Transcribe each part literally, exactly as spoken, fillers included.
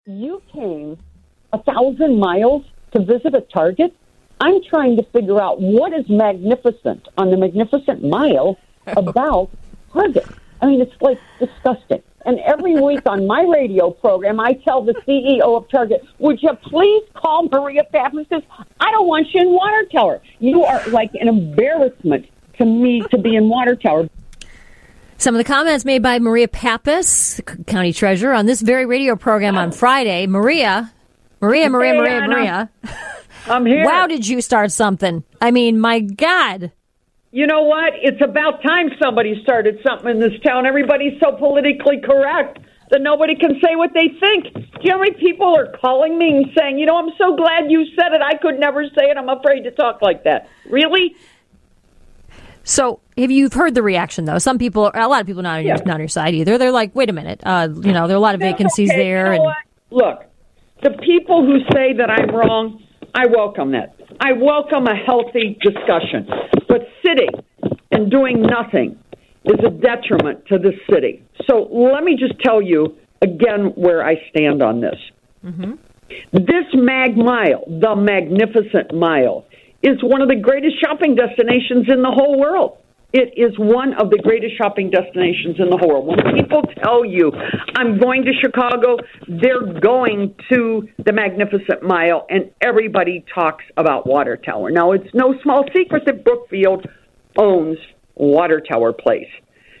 You came a thousand miles to visit a Target? I'm trying to figure out what is magnificent on the Magnificent Mile about Target. I mean, it's like disgusting. And every week on my radio program, I tell the C E O of Target, would you please call Maria Pappas? I don't want you in Water Tower. You are like an embarrassment to me to be in Water Tower. Some of the comments made by Maria Pappas, county treasurer, on this very radio program on Friday. Maria, Maria, Maria, hey, Maria, Anna. Maria. I'm here. Wow, did you start something? I mean, my God. You know what? It's about time somebody started something in this town. Everybody's so politically correct that nobody can say what they think. Do you know how many people are calling me and saying, you know, I'm so glad you said it. I could never say it. I'm afraid to talk like that. Really? So, have you heard the reaction, though? Some people, a lot of people not on, yeah. your, not on your side either. They're like, wait a minute, uh, you know, there are a lot of vacancies okay, there. You know and what? Look, the people who say that I'm wrong, I welcome that. I welcome a healthy discussion. But sitting and doing nothing is a detriment to this city. So let me just tell you again where I stand on this. Mm-hmm. This Mag Mile, the Magnificent Mile, is one of the greatest shopping destinations in the whole world. It is one of the greatest shopping destinations in the whole world. When people tell you, I'm going to Chicago, they're going to the Magnificent Mile, and everybody talks about Water Tower. Now, it's no small secret that Brookfield owns Water Tower Place.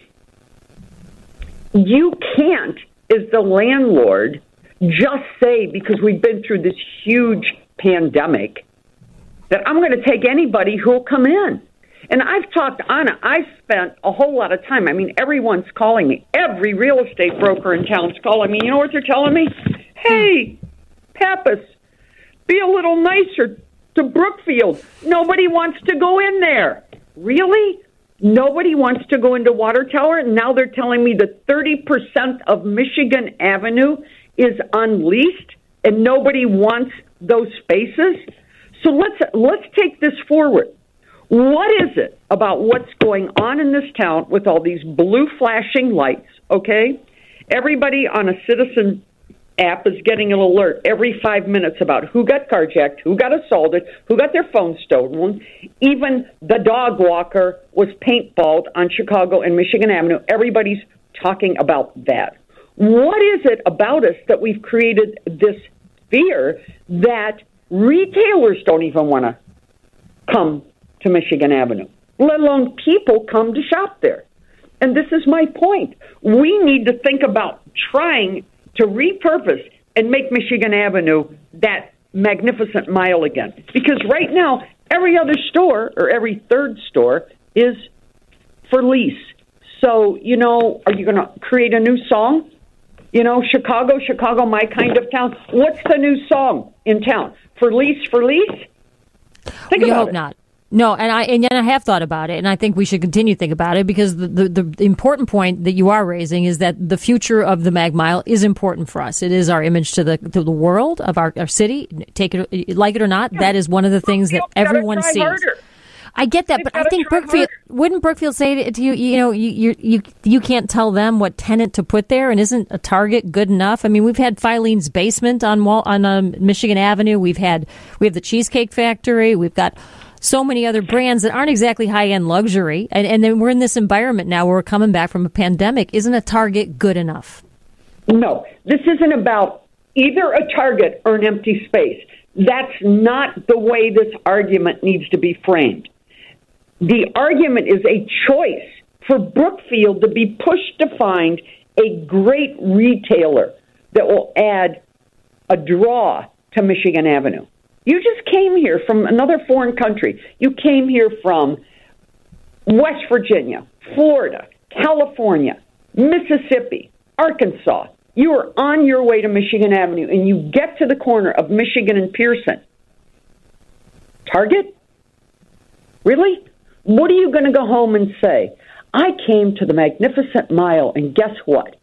You can't, as the landlord, just say, because we've been through this huge pandemic, that I'm going to take anybody who will come in. And I've talked, Anna, I've spent a whole lot of time. I mean, everyone's calling me. Every real estate broker in town's calling me. You know what they're telling me? Hey, Pappas, be a little nicer to Brookfield. Nobody wants to go in there. Really? Nobody wants to go into Water Tower? And now they're telling me that thirty percent of Michigan Avenue is unleased and nobody wants those spaces? So let's let's take this forward. What is it about what's going on in this town with all these blue flashing lights, okay? Everybody on a Citizen app is getting an alert every five minutes about who got carjacked, who got assaulted, who got their phone stolen. Even the dog walker was paintballed on Chicago and Michigan Avenue. Everybody's talking about that. What is it about us that we've created this fear that retailers don't even want to come to Michigan Avenue, let alone people come to shop there? And this is my point. We need to think about trying to repurpose and make Michigan Avenue that Magnificent Mile again. Because right now, every other store or every third store is for lease. So, you know, are you going to create a new song? You know, Chicago, Chicago, my kind of town. What's the new song in town? For lease, for lease? Think we about hope it. not. No, and I and I have thought about it, and I think we should continue to think about it, because the, the, the important point that you are raising is that the future of the Mag Mile is important for us. It is our image to the to the world of our, our city. Take it like it or not, that is one of the things that everyone sees. Harder. I get that, but I think Brookfield wouldn't Brookfield say to you, you know, you you you you can't tell them what tenant to put there, and isn't a Target good enough? I mean, we've had Filene's Basement on Wall, on um, Michigan Avenue. We've had we have the Cheesecake Factory. We've got so many other brands that aren't exactly high-end luxury. And, and then we're in this environment now where we're coming back from a pandemic. Isn't a Target good enough? No, this isn't about either a Target or an empty space. That's not the way this argument needs to be framed. The argument is a choice for Brookfield to be pushed to find a great retailer that will add a draw to Michigan Avenue. You just came here from another foreign country. You came here from West Virginia, Florida, California, Mississippi, Arkansas. You are on your way to Michigan Avenue, and you get to the corner of Michigan and Pearson. Target? Really? What are you going to go home and say? I came to the Magnificent Mile, and guess what?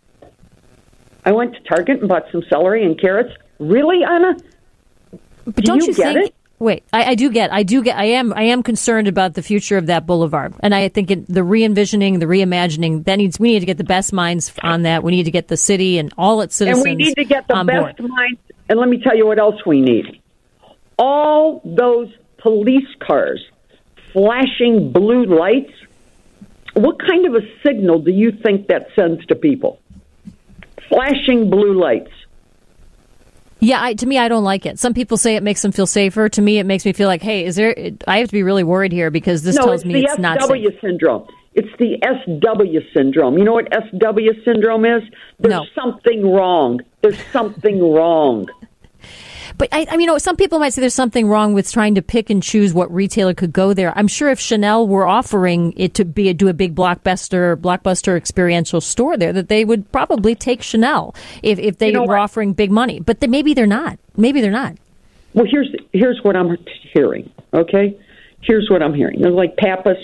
I went to Target and bought some celery and carrots. Really, Anna? But Do don't you, you get think? it? Wait, I, I do get, I do get, I am, I am concerned about the future of that boulevard, and I think it, the re-envisioning, the reimagining, that needs, we need to get the best minds on that. We need to get the city and all its citizens And we need to get the on best board. minds. And let me tell you what else we need. All those police cars flashing blue lights, what kind of a signal do you think that sends to people? Flashing blue lights. Yeah, I, to me, I don't like it. Some people say it makes them feel safer. To me, it makes me feel like, hey, is there? I have to be really worried here because this no, tells it's me the it's not S W safe. syndrome. It's the S W syndrome. You know what S W syndrome is? There's No. something wrong. There's something wrong. But I, I mean, you know, some people might say there's something wrong with trying to pick and choose what retailer could go there. I'm sure if Chanel were offering it to be do a big blockbuster blockbuster experiential store there, that they would probably take Chanel if if they You know were what? offering big money. But they, maybe they're not. Maybe they're not. Well, here's here's what I'm hearing. Okay, here's what I'm hearing. They're like, Pappas,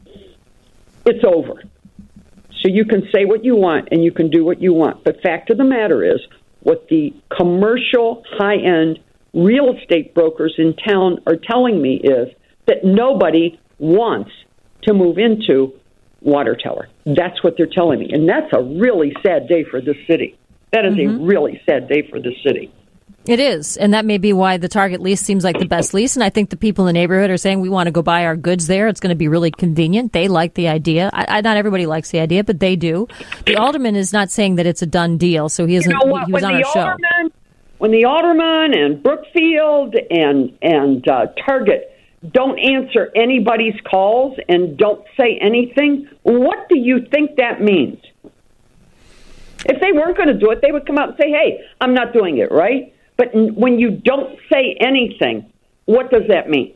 it's over. So you can say what you want and you can do what you want. But fact of the matter is, what the commercial high-end real estate brokers in town are telling me is that nobody wants to move into Water Tower. That's what they're telling me. And that's a really sad day for the city. That is mm-hmm. a really sad day for the city. It is, and that may be why the Target lease seems like the best lease. And I think the people in the neighborhood are saying we want to go buy our goods there. It's going to be really convenient. They like the idea. I, I, not everybody likes the idea, but they do. The alderman is not saying that it's a done deal, so he isn't. You know what? He was when on the our show. Alderman, when the alderman and Brookfield and and uh, Target don't answer anybody's calls and don't say anything, what do you think that means? If they weren't going to do it, they would come out and say, "Hey, I'm not doing it," right? But when you don't say anything, what does that mean?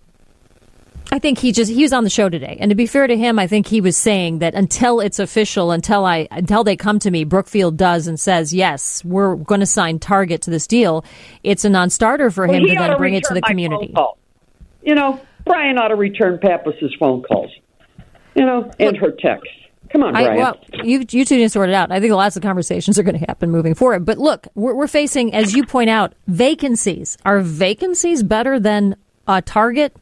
I think he just he was on the show today, and to be fair to him, I think he was saying that until it's official, until I until they come to me, Brookfield does and says yes, we're going to sign Target to this deal. It's a non-starter for well, him to then to bring it to the my community. Phone call. You know, Brian ought to return Pappas's phone calls. You know, and her texts. Come on, Brian. I, well, you, you two need to sort it out. I think lots of conversations are going to happen moving forward. But look, we're, we're facing, as you point out, vacancies. Are vacancies better than a Target?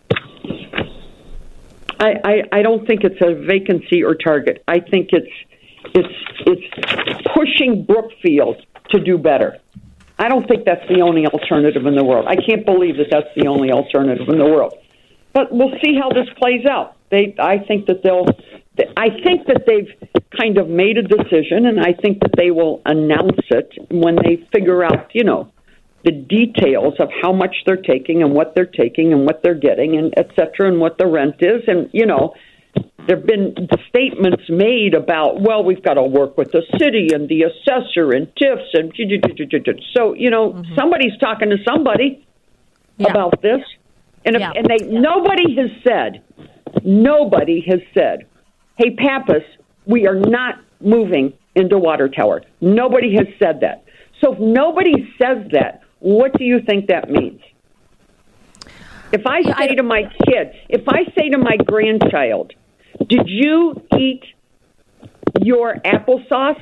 I, I, I don't think it's a vacancy or Target. I think it's it's it's pushing Brookfield to do better. I don't think that's the only alternative in the world. I can't believe that that's the only alternative in the world. But we'll see how this plays out. They, I think that they'll. I think that they've kind of made a decision, and I think that they will announce it when they figure out, you know, the details of how much they're taking and what they're taking and what they're getting and et cetera, and what the rent is. And, you know, there have been statements made about, well, we've got to work with the city and the assessor and T I Fs. And so, you know, mm-hmm. somebody's talking to somebody yeah. about this. And, if, yeah. and they nobody has said, nobody has said, hey, Pappas, we are not moving into Water Tower. Nobody has said that. So if nobody says that, what do you think that means? If I say to my kid, if I say to my grandchild, did you eat your applesauce?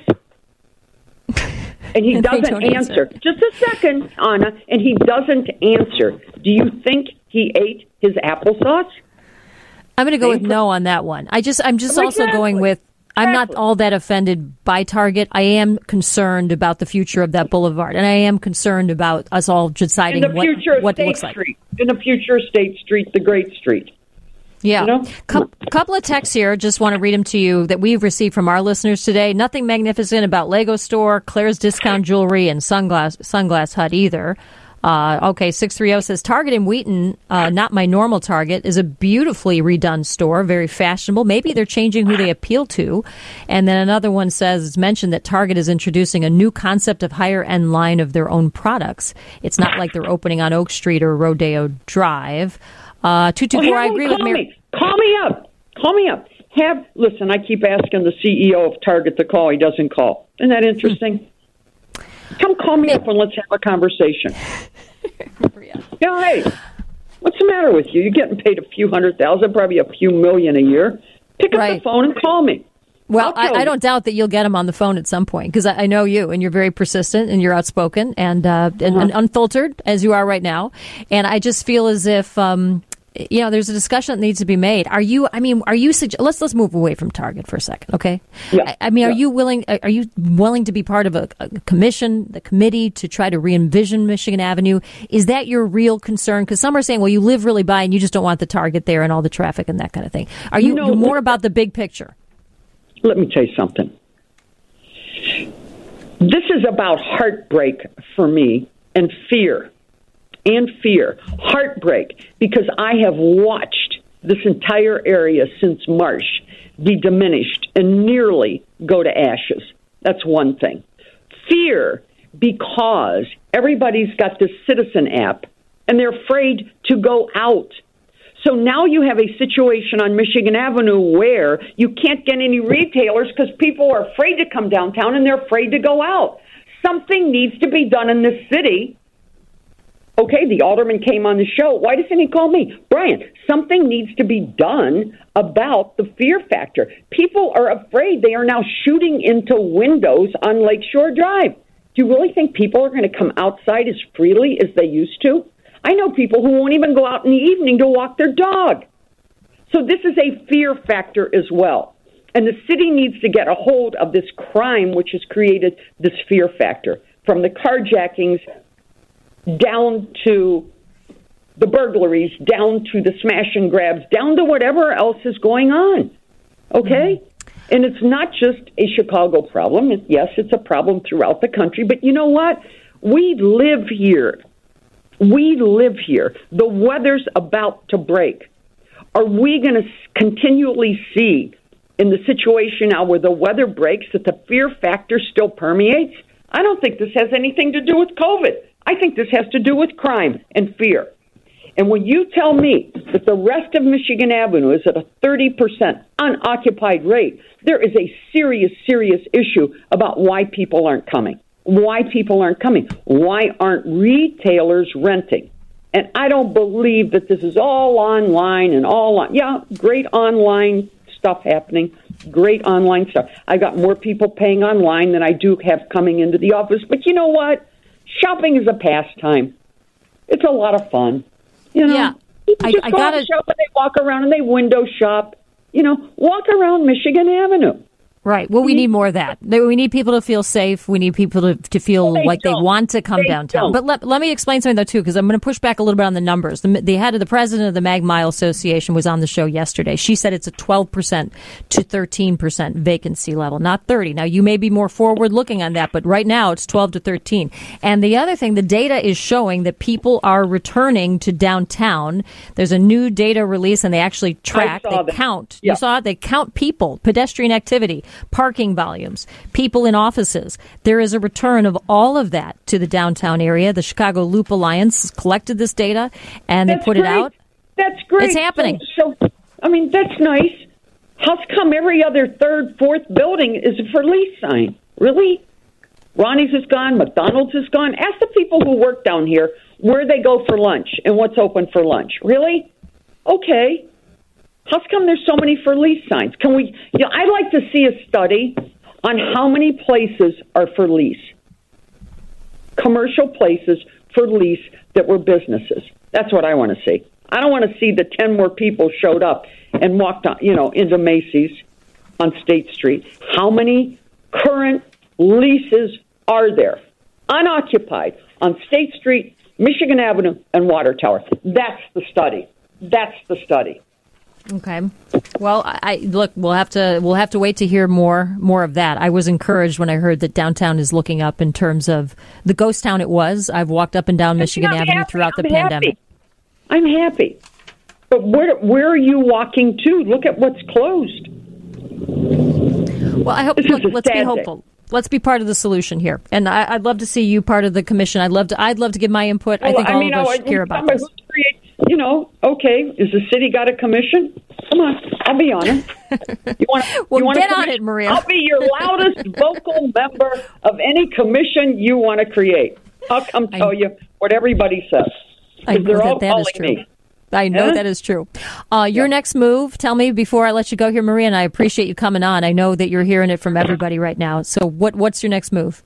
And he doesn't answer. answer. Just a second, Anna. And he doesn't answer. Do you think he ate his applesauce? I'm going to go with no on that one. I just, I'm just exactly. also going with, I'm not all that offended by Target. I am concerned about the future of that boulevard, and I am concerned about us all deciding what, what it looks like. Street. In the future of State Street, the Great Street. Yeah. You know? Co- couple of texts here. Just want to read them to you that we've received from our listeners today. Nothing magnificent about Lego Store, Claire's Discount Jewelry, and Sunglass, Sunglass Hut either. Uh, okay, six thirty says, Target in Wheaton, uh, not my normal Target, is a beautifully redone store, very fashionable. Maybe they're changing who they appeal to. And then another one says, it's mentioned that Target is introducing a new concept of higher-end line of their own products. It's not like they're opening on Oak Street or Rodeo Drive. Uh, two two four, well, I agree with Mary. Me. Call me up. Call me up. Have Listen, I keep asking the C E O of Target to call. He doesn't call. Isn't that interesting? Hmm. Come call me up and let's have a conversation. yeah. yeah, hey, what's the matter with you? You're getting paid a few hundred thousand, probably a few million a year. Pick up right. the phone and call me. Well, I, I don't doubt that you'll get him on the phone at some point, because I, I know you, and you're very persistent, and you're outspoken, and, uh, and, uh-huh. and unfiltered, as you are right now. And I just feel as if, um, you know, there's a discussion that needs to be made. Are you, I mean, are you, let's, let's move away from Target for a second, okay? Yeah. I, I mean, are yeah. you willing, are you willing to be part of a, a commission, the committee, to try to re-envision Michigan Avenue? Is that your real concern? Because some are saying, well, you live really by and you just don't want the Target there and all the traffic and that kind of thing. Are you, you know, more about the big picture? Let me tell you something. This is about heartbreak for me, and fear. And fear. Heartbreak, because I have watched this entire area since March be diminished and nearly go to ashes. That's one thing. Fear, because everybody's got this Citizen app, and they're afraid to go out. So now you have a situation on Michigan Avenue where you can't get any retailers because people are afraid to come downtown and they're afraid to go out. Something needs to be done in this city. Okay, the alderman came on the show. Why doesn't he call me? Brian, something needs to be done about the fear factor. People are afraid. They are now shooting into windows on Lakeshore Drive. Do you really think people are going to come outside as freely as they used to? I know people who won't even go out in the evening to walk their dog. So this is a fear factor as well. And the city needs to get a hold of this crime which has created this fear factor. From the carjackings down to the burglaries, down to the smash and grabs, down to whatever else is going on. Okay? Mm-hmm. And it's not just a Chicago problem. Yes, it's a problem throughout the country. But you know what? We live here. We live here. The weather's about to break. Are we going to continually see in the situation now where the weather breaks that the fear factor still permeates? I don't think this has anything to do with COVID. I think this has to do with crime and fear. And when you tell me that the rest of Michigan Avenue is at a thirty percent unoccupied rate, there is a serious, serious issue about why people aren't coming. Why people aren't coming. Why aren't retailers renting? And I don't believe that this is all online and all on. Yeah, great online stuff happening. Great online stuff. I got more people paying online than I do have coming into the office. But you know what? Shopping is a pastime. It's a lot of fun. You know, yeah, people I, just I go gotta, out and shop and they walk around and they window shop. You know, walk around Michigan Avenue. Right. Well, we need more of that. We need people to feel safe. We need people to, to feel well, they like don't. they want to come they downtown. Don't. But let, let me explain something, though, too, because I'm going to push back a little bit on the numbers. The, the head of the president of the Mag Mile Association was on the show yesterday. She said it's a twelve percent to thirteen percent vacancy level, not thirty. Now, you may be more forward looking on that, but right now it's twelve to thirteen. And the other thing, the data is showing that people are returning to downtown. There's a new data release, and they actually track, they that. count. Yeah. You saw it? They count people, pedestrian activity, parking volume. People in offices. There is a return of all of that to the downtown area. The Chicago Loop Alliance collected this data and that's they put great. it out. That's great. It's happening. So, so, I mean, that's nice. How come every other third, fourth building is a for lease sign? Really? Ronnie's is gone. McDonald's is gone. Ask the people who work down here where they go for lunch and what's open for lunch. Really? Okay. How come there's so many for lease signs? Can we? You know, I'd like to see a study on how many places are for lease. Commercial places for lease that were businesses. That's what I want to see. I don't want to see the ten more people showed up and walked on, you know, into Macy's on State Street. How many current leases are there unoccupied on State Street, Michigan Avenue, and Water Tower? That's the study. That's the study. Okay. Well, I look. We'll have to. We'll have to wait to hear more. More of that. I was encouraged when I heard that downtown is looking up in terms of the ghost town it was. I've walked up and down Michigan I'm Avenue happy. throughout the I'm pandemic. Happy. I'm happy. But where where are you walking to? Look at what's closed. Well, I hope. Look, let's be hopeful. Day. Let's be part of the solution here, and I, I'd love to see you part of the commission. I'd love to. I'd love to give my input. Well, I think I all mean, of us I, should hear about this. You know, okay, is the city got a commission? Come on, I'll be on it. You want well, you get on it, Maria. I'll be your loudest vocal member of any commission you want to create. I'll come tell I, you what everybody says. I they're know all that, that calling is true. me. I know Yeah. that is true. Uh, your Yeah. next move, tell me before I let you go here, Maria, and I appreciate you coming on. I know that you're hearing it from everybody right now. So what what's your next move?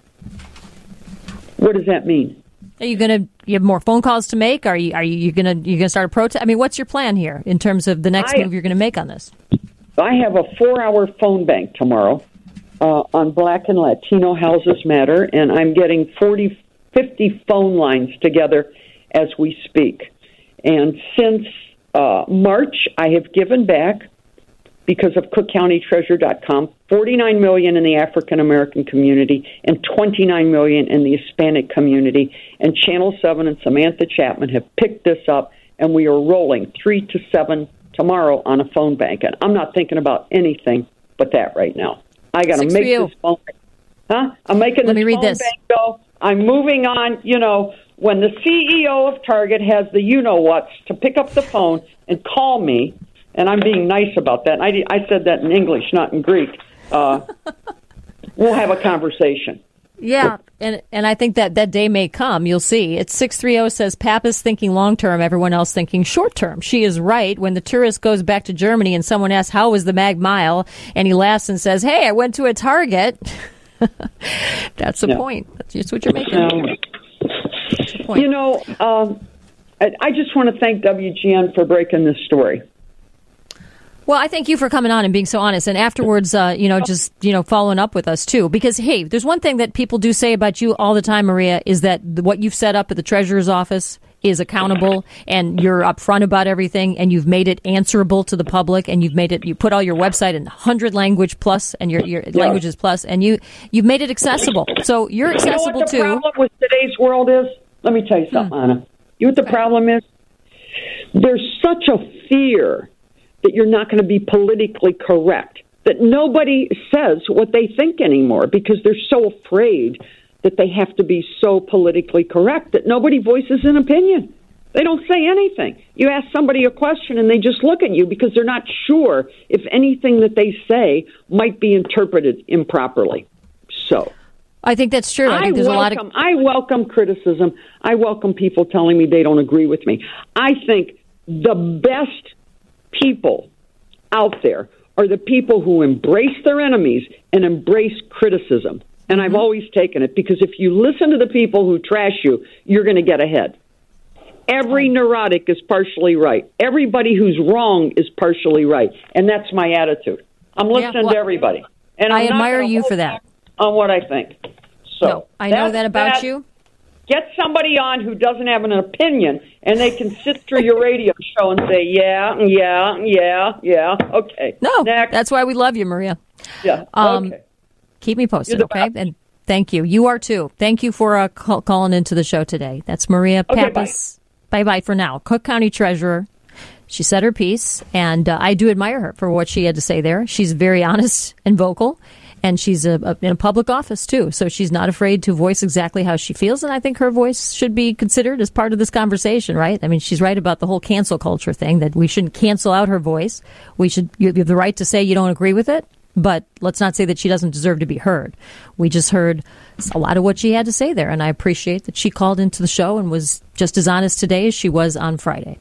What does that mean? Are you going to you have more phone calls to make? Are you are you going to you going to start a protest? I mean, what's your plan here in terms of the next I, move you're going to make on this? I have a four-hour phone bank tomorrow uh, on Black and Latino Houses Matter, and I'm getting forty, fifty phone lines together as we speak. And since uh, March, I have given back, because of cook county treasurer dot com, forty-nine million dollars in the African American community and twenty-nine million dollars in the Hispanic community. And Channel seven and Samantha Chapman have picked this up, and we are rolling three to seven tomorrow on a phone bank. And I'm not thinking about anything but that right now. I got to make this phone bank. Huh? I'm making Let this me read phone this. bank go. I'm moving on. You know, when the C E O of Target has the you-know-whats to pick up the phone and call me, and I'm being nice about that. I, I said that in English, not in Greek. Uh, we'll have a conversation. Yeah, and and I think that that day may come. You'll see. It's six three zero says, Pappas thinking long-term, everyone else thinking short-term. She is right. When the tourist goes back to Germany and someone asks, how was the Mag Mile? And he laughs and says, hey, I went to a Target. That's the Yeah. point. That's just what you're making. Um, That's the point. you know, um, I, I just want to thank W G N for breaking this story. Well, I thank you for coming on and being so honest. And afterwards, uh, you know, just, you know, following up with us, too. Because, hey, there's one thing that people do say about you all the time, Maria, is that what you've set up at the treasurer's office is accountable, and you're upfront about everything, and you've made it answerable to the public, and you've made it, you put all your website in one hundred language plus, and your, your Yeah. languages plus, and you, you've made it accessible. So you're accessible, You know what the too. problem with today's world is? Let me tell you something, Hmm. Anna. You know what the problem is? There's such a fear that you're not going to be politically correct, that nobody says what they think anymore because they're so afraid that they have to be so politically correct that nobody voices an opinion. They don't say anything. You ask somebody a question and they just look at you because they're not sure if anything that they say might be interpreted improperly. So I think that's true. I, I think there's welcome, a lot of. I welcome criticism. I welcome people telling me they don't agree with me. I think the best people out there are the people who embrace their enemies and embrace criticism. And I've always taken it because if you listen to the people who trash you, you're going to get ahead. Every neurotic is partially right. Everybody who's wrong is partially right. And that's my attitude. I'm listening Yeah, well, to everybody. And I I'm not admire gonna you hold for that. back on what I think. So No, I know that's that about that. you. Get somebody on who doesn't have an opinion, and they can sit through your radio show and say, yeah, yeah, yeah, yeah, okay. No, Next. that's why we love you, Maria. Yeah, Um, okay. Keep me posted, You're the okay? best. And thank you. You are too. Thank you for uh, call- calling into the show today. That's Maria Okay, Pappas. Bye bye for now. Cook County Treasurer. She said her piece, and uh, I do admire her for what she had to say there. She's very honest and vocal, and she's a, a, in a public office too, so she's not afraid to voice exactly how she feels. And I think her voice should be considered as part of this conversation, right? I mean, she's right about the whole cancel culture thing, that we shouldn't cancel out her voice. We should. You have the right to say you don't agree with it. But let's not say that she doesn't deserve to be heard. We just heard a lot of what she had to say there, and I appreciate that she called into the show and was just as honest today as she was on Friday.